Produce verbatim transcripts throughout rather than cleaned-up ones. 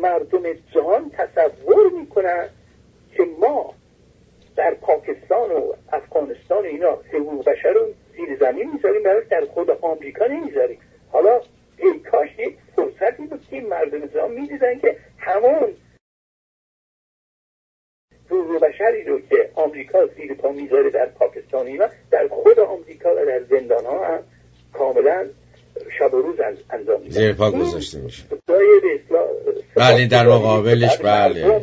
مردم جهان تصور میکنن که ما در پاکستان و افغانستان و اینا حقوق بشر رو زیر زمین میذاریم، برای در خود آمریکا نمیذاریم. حالا ای کاش یک فرصتی بود که مردم جهان میدیدن که همون حقوق بشری رو که آمریکا زیر پا میذاره در پاکستان اینا، در خود آمریکا و در زندان ها هم کاملا شب و روز انجام میده، زیر پا گذاشته میشه. بله در مقابلش بله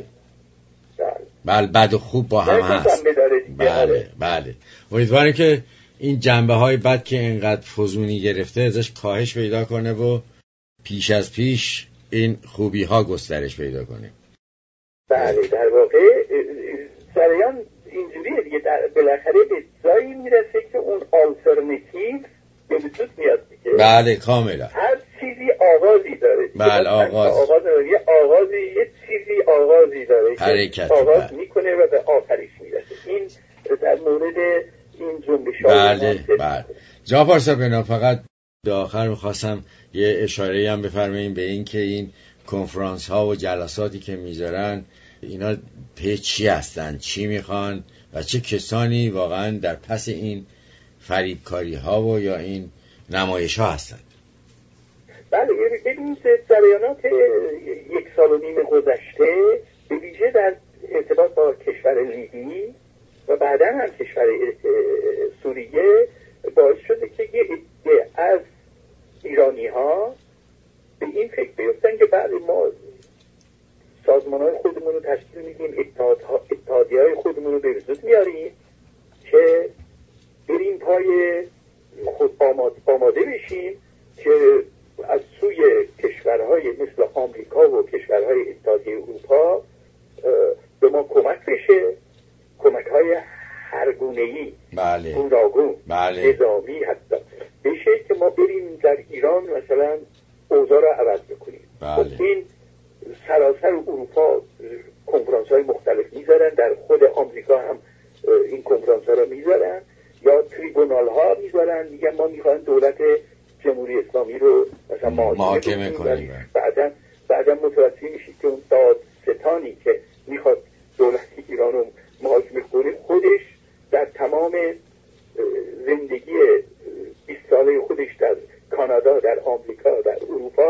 بله بد و خوب با هم هست. بله بله امیدوارم که این جنبه های بد که اینقدر فزونی گرفته ازش کاهش پیدا کنه و پیش از پیش این خوبی ها گسترش پیدا کنه. بله در واقع سریان اینجوریه دیگه، بالاخره به جایی میرسه که اون آلترنتیو به وجود میاد دیگه. بله کاملا. هر چیزی آغازی داره. بله آغاز. آغاز داره. یه آغازی یه چیزی آغازی داره. حرکت. آغاز بله. میکنه و به آخرش میرسه. این در مورد این جنبش ها. بله بله. جعفر صاحب فقط به آخر میخواستم یه اشاره هم بفرماییم به این که این کنفرانس ها و جلساتی که میذارن اینا پی چی هستن، چی میخوان و چه کسانی واقعا در پس این فریبکاری ها و یا این نمایش ها هستن. بله ببینید جریانات یک سال و نیم گذشته به ویژه در ارتباط با کشور لیبی و بعدا هم کشور سوریه باعث شده که یه عده از ایرانی ها به این فکر بیفتن که بله ما سازمان های خودمون رو تشکیل میدیم، اتحادیه های خودمون رو به وجود میاریم که بریم پای خود آماده بشیم که از سوی کشورهای مثل آمریکا و کشورهای اتحادیه اروپا به ما کمک بشه، کمک های هرگونه‌ای بله. گوناگون بله. نظامی حتی بشه که ما بریم در ایران مثلا اوضاع را عوض بکنیم. بله. این سراسر اروپا کنفرانس های مختلف میذارن، در خود آمریکا هم این کنفرانس ها را میذارن یا تریبونال ها میذارن، میگن ما میخوایم دولت جمهوری اسلامی رو مثلا محاکمه کنیم. بعدا بعدا متوجه میشید که اون دادستانی که میخواد دولت ایران رو محاکمه کنه خودش در تمام زندگی بیست ساله خودش در کانادا، در آمریکا، در اروپا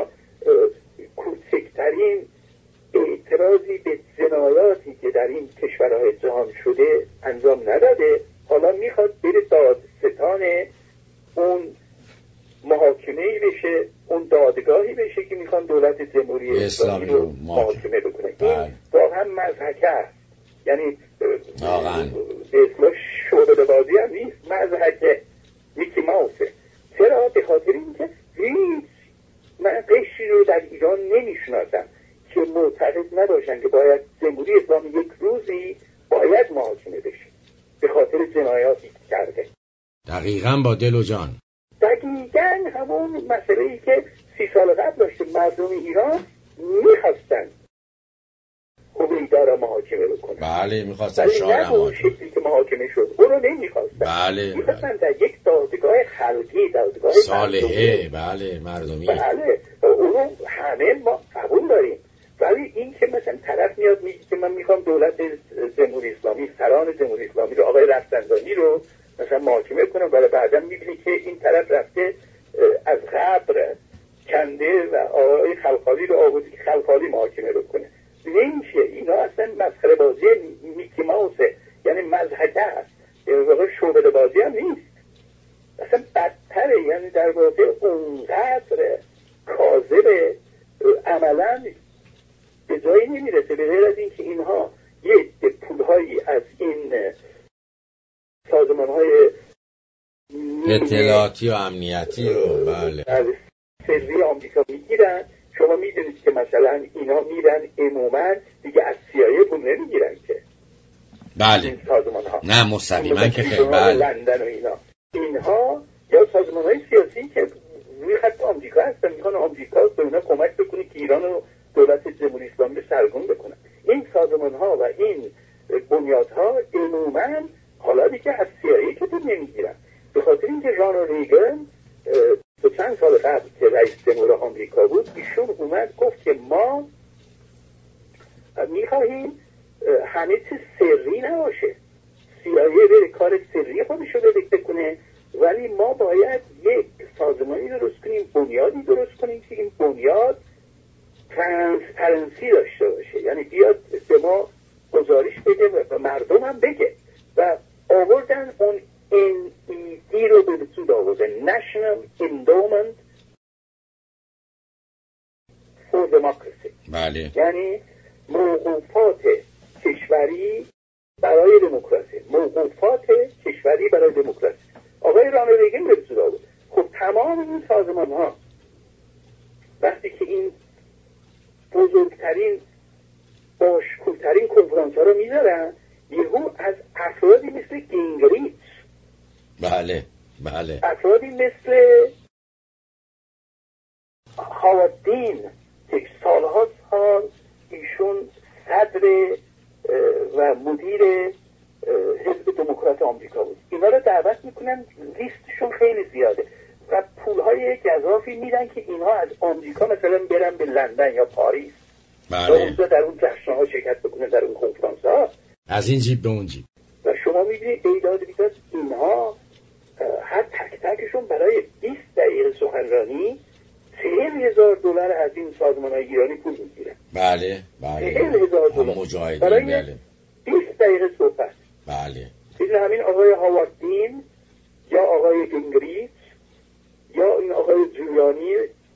کوچکترین اعتراضی به جنایاتی که در این کشورهای جهان شده انجام نداده. حالا میخواد بره دادستان اون محاکمه‌ای بشه، اون دادگاهی بشه که میخوان دولت جمهوری اسلامی رو محاکمه بکنه. این واقعا مضحکه است، یعنی واقعا به اصطلاح شعبده بازی هم نیست، مضحکه میکی ماوسه. چرا؟ به خاطر اینکه هیچ من قشری رو در ایران نمیشناسم که معتقد نباشن که باید جمهوری اسلامی یک روزی باید محاکمه بشه به خاطر جنایاتی که کرده. دقیقاً با دل و جان. دقیقاً همون مسئله‌ای که سی سال قبل داشته. مردم ایران میخواستن هویدا را محاکمه بکنن. بله میخواستن شاه را محاکمه که محاکمه شد اون رو نمیخواستن. بله میخواستن در یک دادگاه خلقی، دادگاه صالحه، بله مردمی. بله اونو همه ما قبول داریم، ولی این که مثلا طرف میاد میگه که من میخوام دولت جمهوری اسلامی، سران جمهوری اسلامی رو، آقای رفسنجانی رو مثلا محاکمه کنم، ولی بعدا میبینی که این طرف رفته از قبر کنده و آقای خلخالی رو آورده که خلخالی محاکمه رو کنه. نمیشه. اینا اصلا مسخره بازی میکی ماوسه، یعنی مضحکه است، یعنی واقعا شعبده بازی هم نیست، اصلا بدتره. یعنی در واقع اونقدر کاذبه، عملا به جایی نمیرسه، به غیر از این که اینها یه پولهایی از این سازمان‌های اطلاعاتی و امنیتی رو بله سری آمریکا میگیرن. شما میدونید که مثلا اینا میرن عموما دیگه از سیایی پول نمیگیرن که بله این سازمان‌ها، نه مستقیما که خیلی بله لندن و اینا، اینها یا سازمان‌های سیاسی که روی خط آمریکا هستن، میخوان آمریکا به اونا کمک بکنه که ایران رو دولت جمهوری اسلامی رو سرکوب بکنن. این سازمان‌ها و این بنیادها عموما حالا دیگه از سیایی که پول نمیگیرن، به خاطر اینکه رانالد ریگن تو چند سال قبل که رئیس جمهور آمریکا بود، ایشون اومد گفت که ما میخواهیم همه چیز سری نباشه، سی‌آی‌ای بره کار سری خودش رو بده کنه، ولی ما باید یک سازمانی درست کنیم، بنیادی درست کنیم که این بنیاد ترانسپرنسی داشته باشه، یعنی بیاد به ما گزارش بده و مردم هم بگه. و آوردن اون ان ای دی رو به وجود آوردن، National Endowment for Democracy. بله. یعنی موقوفات کشوری برای دموکراسی، موقوفات کشوری برای دموکراسی. آقای رانالد ریگن به وجود آورد. خب تمام این سازمان ها وقتی که این بزرگترین باشکوه‌ترین کنفرانس ها رو میذارن، یهو از افرادی مثل گینگریچ، بله بله، افرادی مثل هاوارد دین که سالها سال ایشون صدر و مدیر حزب دموکرات آمریکا بود، اینا رو دعوت میکنن، لیستشون خیلی زیاده و پولهای گزافی میدن که اینها از آمریکا مثلا برن به لندن یا پاریس، بله، و اونجا در اون جشن‌ها شرکت بکنن، در اون کنفرانس‌ها، از این جیب به اون جیب. و شما میبینید ایداد بیداد اینها هر تک تکشون برای بیست دقیقه سخنرانی چهل هزار دلار از این سازمان‌های ایرانی پول میگیرن. بله بله، چهل هزار دلار برای بله. بیست دقیقه صحبت. بله. این همین آقای هاوارد دین یا آقای گینگریچ یا این آقای جولیانی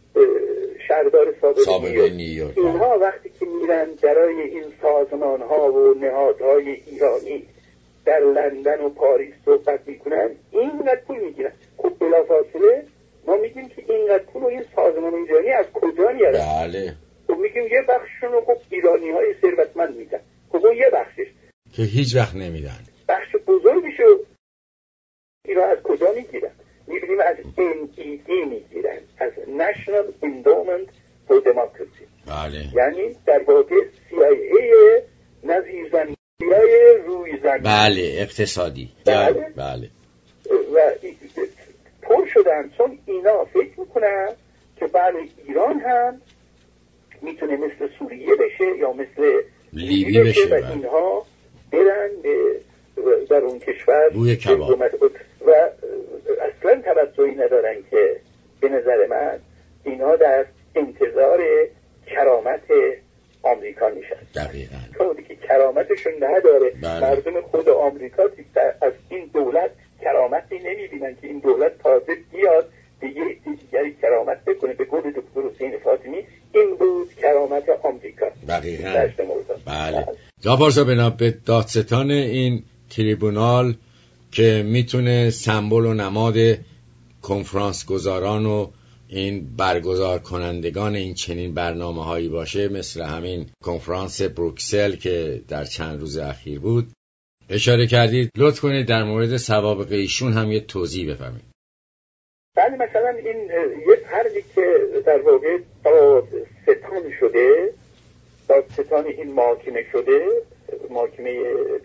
شهردار سابق سابق نیویورک، اینها وقتی که میرن برای این سازمان‌ها و نهادهای ایرانی در لندن و پاریس صحبت میکنن، اینقدر پول میگیرن. خب بلافاصله ما میگیم که اینقدر پول و این سازمان ایرانی از کجا میارن؟ بله. خب میگیم یه بخششون رو خب ایرانی‌های ثروتمند میدن. خب اون یه بخشش که هیچ وقت نمیدن. بخش بزرگشو اینا از کجا میگیرن؟ میبینیم از ان ای دی میگیرن، از National Endowment for Democracy. بله. یعنی در واقع سی آی ای نظیر زمینی های روی زمین. بله، اقتصادی. بله. بله. و پر شدن چون اینا فکر میکنن که بله ایران هم میتونه مثل سوریه بشه یا مثل لیبی بشه و اینها برن در اون کشور بوی کباب و اصلا توجهی ندارن که به نظر من اینها در انتظار کرامت آمریکا نشستن. دقیقاً. چون که کرامتشون نداره. بله. مردم خود آمریکا از این دولت کرامتی نمیبینن که این دولت تازه بیاد به یه دیگری کرامت بکنه. به قول دکتر حسین فاطمی این بود کرامت آمریکا. دقیقاً. بله. جعفر صاحب، به دادستان این تریبونال که میتونه سمبل و نماد کنفرانس گذاران و این برگزار کنندگان این چنین برنامه هایی باشه، مثل همین کنفرانس بروکسل که در چند روز اخیر بود اشاره کردید، لطف کنید در مورد سوابق ایشون هم یه توضیح بفرمایید. بله، مثلا این یه فردی که در واقع دادستان شده، دادستان این محاکمه شده، محاکمه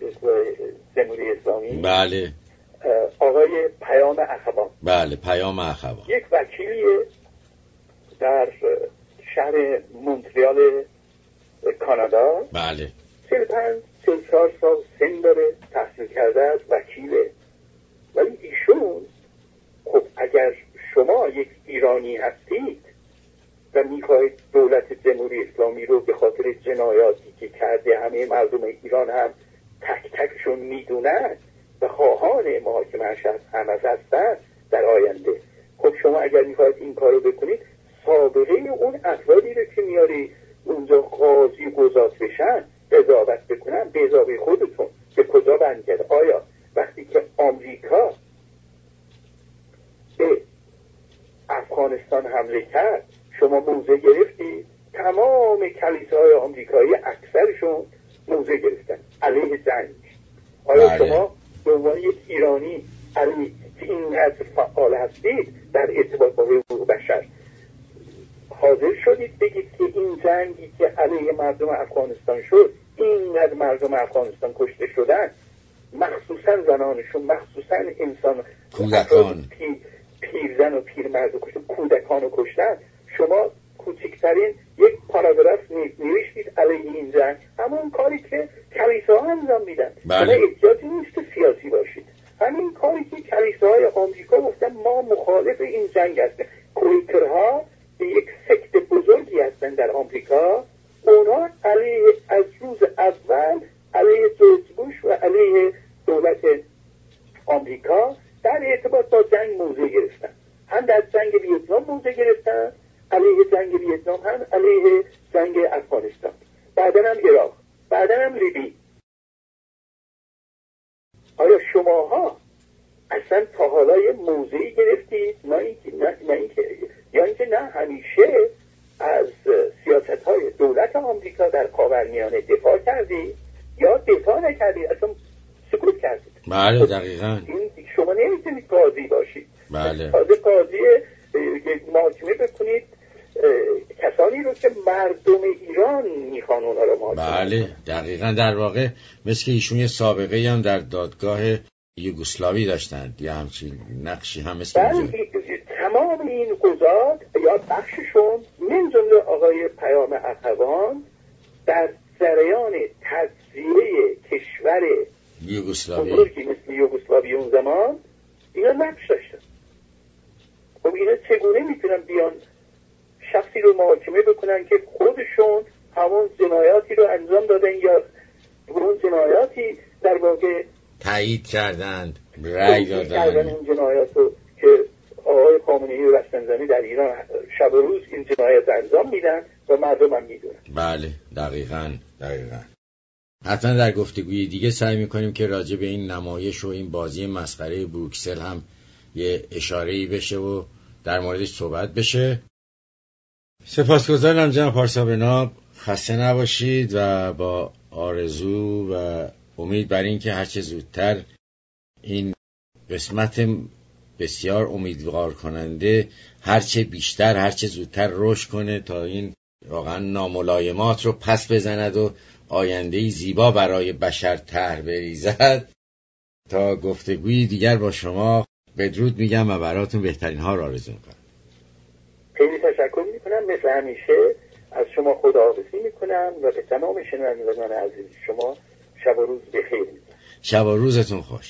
جمهوری اسلامی، بله، آقای پیام اخوان. بله، پیام اخوان یک وکیلیه در شهر مونتریال کانادا. بله. چهل و پنج چهل و چهار سال سن داره، تحصیل کرده است، وکیله. ولی ایشون خب اگر شما یک ایرانی هستید و میخواهید دولت جمهوری اسلامی رو به خاطر جنایاتی که کرده همه مردم ایران هم تک تکشون میدونن و خواهان محاکمه‌اش هم هستن در آینده، خب شما اگر میخواهید این کارو بکنید، سابقه اون افرادی رو که میاری اونجا قاضی قضات بشن، قضاوت بکنن، به اضافه خودتون به کجا برمیگرده؟ آیا وقتی که آمریکا به افغانستان حمله کرد شما موضع گرفتید؟ تمام کلیساهای آمریکایی اکثرشون موضع گرفتن علیه جنگ. آیا بله. شما به عنوان یک ایرانی علیه که اینقدر فعال هستید در ارتباط با حقوق بشر حاضر شدید بگید که این جنگی که علیه مردم افغانستان شد، اینقدر مردم افغانستان کشته شدن، مخصوصا زنانشون، مخصوصا انسان کودکان، پیر، پیرزن و پیرمرد و کشتن، کودکان رو کشتن، شما کوچکترین یک پاراگراف نوشتید علیه این جنگ، همون کاری که کلیساها انجام میدن. بله. شما احتیاجی نیست سیاسی باشید، همین کاری که کلیساهای آمریکا گفتن ما مخالف این جنگ هستیم. کویکرها یک سکت بزرگی هستن در آمریکا، اونا علیه از روز اول علیه جورج بوش و علیه دولت آمریکا در ارتباط با جنگ موضع گرفتن. هم در جنگ ویتنام موضع گرفتن علیه جنگ ویتنام، هم علیه جنگ افغانستان، بعدن هم عراق، بعدن هم لیبی. آیا شماها اصلا تا حالا یه موضعی گرفتید؟ نه اینکه نه, نه اینکه یا اینکه نه همیشه از سیاست‌های دولت آمریکا در خاورمیانه دفاع کردید یا دفاع نکردید، اصلا سکوت کردید. بله دقیقاً. این شما نمیتونید قاضی باشید. بله. تازه قاضی محاکمه بکنید کسانی رو که مردم ایران میخوان اونا رو محاکمه. بله دقیقاً. در واقع مثل ایشون یه سابقه هم در دادگاه یوگسلاوی داشتند یا همچین نقشی هم مثل اینجا. تمام این قضات یا بخششون من جمله آقای پیام اخوان در جریان تجزیه کشور یوگسلاوی بزرگی مثل یوگسلاوی اون زمان اینا نقش داشتن. خب اینا چگونه میتونن بیان شخصی رو محاکمه بکنن که خودشون همون جنایاتی رو انجام دادن یا اون جنایاتی در واقع تایید کردند، رأی دادن اون جنایات رو که آقای خامنه‌ای و رفتنزنی در ایران شب و روز این جنایات انجام میدن و مردم هم میدونن. بله دقیقاً دقیقاً. حتما در گفتگوی دیگه سعی میکنیم که راجع به این نمایش و این بازی مسخره بروکسل هم یه اشاره‌ای بشه و در موردش صحبت بشه. سپاسگزارم جناب پارسا. خسته نباشید و با آرزو و امید بر این که هرچه زودتر این قسمت بسیار امیدوار کننده هرچه بیشتر هرچه زودتر رشد کنه تا این واقعا ناملایمات رو پس بزند و آینده‌ای زیبا برای بشر طرح بریزد. تا گفتگوی دیگر با شما بدرود میگم و براتون بهترین ها را آرزو میکنم. خیلی تشکر میکنم، مثل همیشه از شما خداحافظی میکنم و به تمام شنوندگان عزیز شما شب و روز بخیر میگم. شب و روزتون خوش.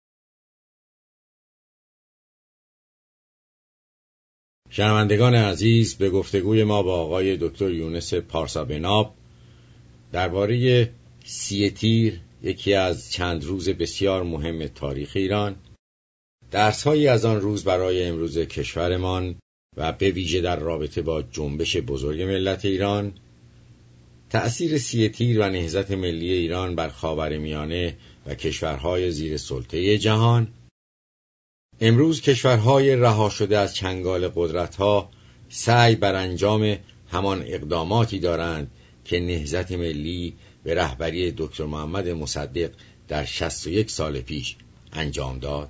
شنوندگان عزیز، به گفتگوی ما با آقای دکتر یونس پارسا بناب درباره سی تیر، یکی از چند روز بسیار مهم تاریخ ایران، درس‌هایی از آن روز برای امروز کشورمان و به ویژه در رابطه با جنبش بزرگ ملت ایران، تأثیر سی تیر و نهضت ملی ایران بر خاورمیانه و کشورهای زیر سلطه جهان، امروز کشورهای رها شده از چنگال قدرت‌ها سعی بر انجام همان اقداماتی دارند که نهضت ملی به رهبری دکتر محمد مصدق در شصت و یک سال پیش انجام داد.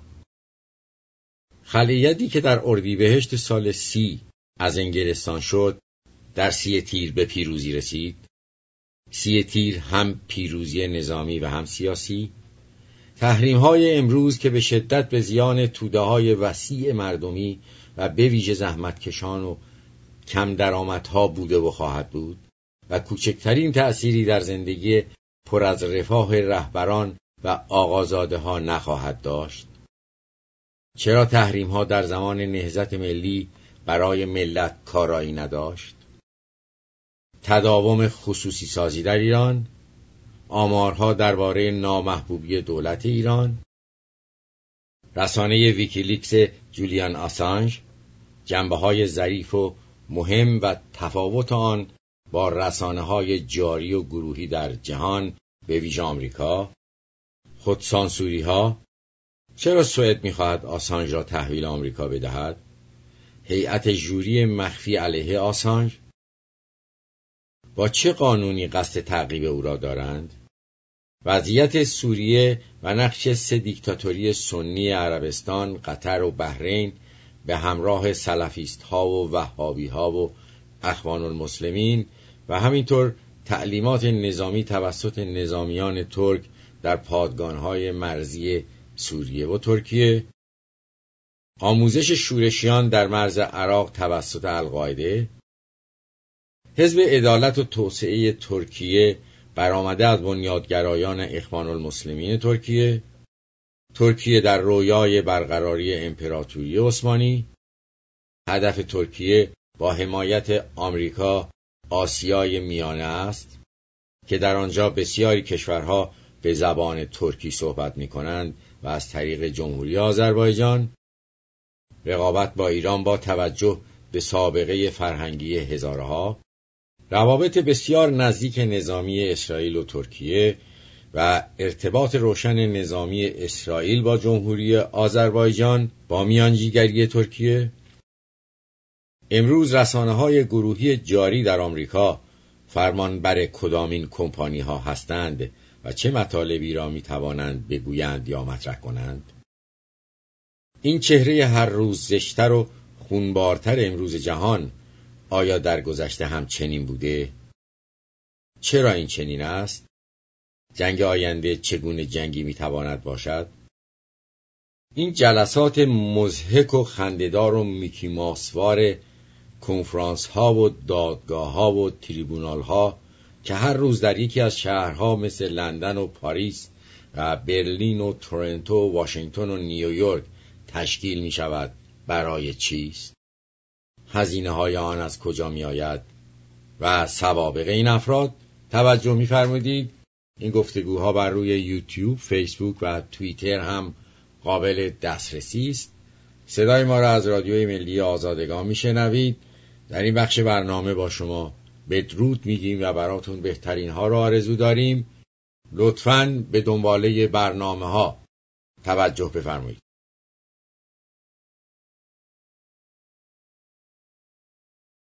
خلیتی که در اردیبهشت سال سی از انگلستان شد، در سی تیر به پیروزی رسید. سی تیر هم پیروزی نظامی و هم سیاسی. تحریم‌های امروز که به شدت به زیان توده‌های وسیع مردمی و به ویژه زحمتکشان و کم درآمدها بوده و خواهد بود و کوچکترین تأثیری در زندگی پر از رفاه رهبران و آقازاده‌ها نخواهد داشت. چرا تحریم‌ها در زمان نهضت ملی برای ملت کارایی نداشت؟ تداوم خصوصی سازی در ایران، آمارها درباره نامحبوبی دولت ایران، رسانه ویکیلیکس جولیان آسانژ، جنبه‌های ظریف و مهم و تفاوت آن با رسانه‌های جاری و گروهی در جهان به ویژه آمریکا، خودسانسوری‌ها. چرا سوئد می‌خواهد آسانژ را تحویل آمریکا بدهد؟ هیئت ژوری مخفی علیه آسانژ با چه قانونی قصد تعقیب او را دارند؟ وضعیت سوریه و نقش سه دیکتاتوری سنی عربستان، قطر و بحرین به همراه سلفیست ها و وهابی ها و اخوان المسلمین و همینطور تعلیمات نظامی توسط نظامیان ترک در پادگان‌های مرزی سوریه و ترکیه، آموزش شورشیان در مرز عراق توسط القاعده، حزب عدالت و توسعه ترکیه برآمده از بنیادگرایان اخوان المسلمین ترکیه، ترکیه در رویای برقراری امپراتوری عثمانی. هدف ترکیه با حمایت آمریکا آسیای میانه است که در آنجا بسیاری کشورها به زبان ترکی صحبت می‌کنند و از طریق جمهوری آذربایجان رقابت با ایران با توجه به سابقه فرهنگی هزارها، روابط بسیار نزدیک نظامی اسرائیل و ترکیه و ارتباط روشن نظامی اسرائیل با جمهوری آذربایجان با میانجیگری ترکیه. امروز رسانه‌های گروهی جاری در آمریکا فرمانبر کدامین کمپانی‌ها هستند و چه مطالبی را می‌توانند بگویند یا مطرح کنند؟ این چهره هر روز زشتر و خونبارتر امروز جهان آیا در گذشته هم چنین بوده؟ چرا این چنین است؟ جنگ آینده چگونه جنگی میتواند باشد؟ این جلسات مضحک و خنده‌دار و میکی ماسوار کنفرانس ها و دادگاه ها و تریبونال ها که هر روز در یکی از شهرها مثل لندن و پاریس و برلین و تورنتو و واشنگتن و نیویورک تشکیل می شود برای چیست؟ هزینه های آن از کجا می آید؟ و سوابق این افراد توجه می فرمودید؟ این گفتگوها بر روی یوتیوب، فیسبوک و توییتر هم قابل دسترسی است. صدای ما را از رادیوی ملی آزادگان می شنوید. در این بخش برنامه با شما بدرود میگیم و براتون بهترین ها را آرزو داریم. لطفاً به دنباله برنامه ها توجه بفرمایید.